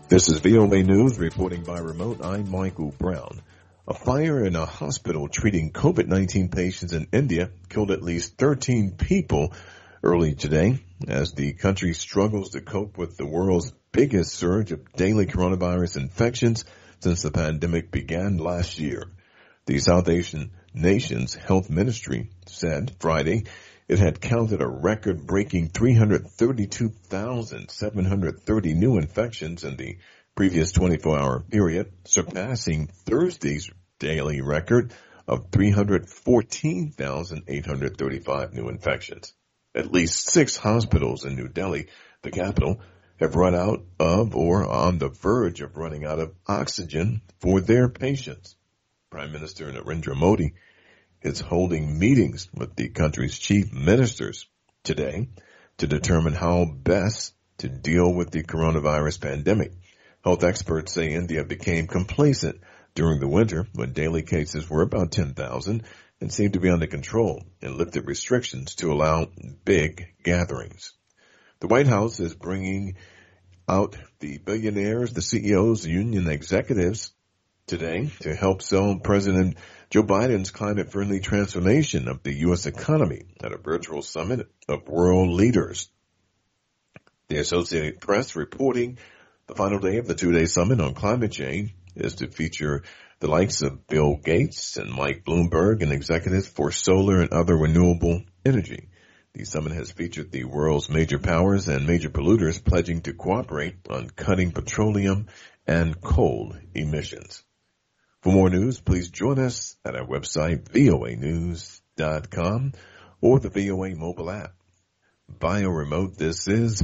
This is VOA News reporting by remote. I'm Michael Brown. A fire in a hospital treating COVID-19 patients in India killed at least 13 people early today as the country struggles to cope with the world's biggest surge of daily coronavirus infections since the pandemic began last year. The South Asian nation's health ministry said Friday it had counted a record-breaking 332,730 new infections in the previous 24-hour period, surpassing Thursday's daily record of 314,835 new infections. At least 6 hospitals in New Delhi, the capital, have run out of or are on the verge of running out of oxygen for their patients. Prime Minister Narendra Modi is holding meetings with the country's chief ministers today to determine how best to deal with the coronavirus pandemic. Health experts say India became complacent during the winter when daily cases were about 10,000 and seemed to be under control and lifted restrictions to allow big gatherings. The White House is bringing out the billionaires, the CEOs, the union executives today to help sell President Joe Biden's climate-friendly transformation of the U.S. economy at a virtual summit of world leaders. The Associated Press reporting the final day of the 2-day summit on climate change is to feature the likes of Bill Gates and Mike Bloomberg and executives for solar and other renewable energy. The summit has featured the world's major powers and major polluters pledging to cooperate on cutting petroleum and coal emissions. For more news, please join us at our website, voanews.com, or the VOA mobile app. Via remote, this is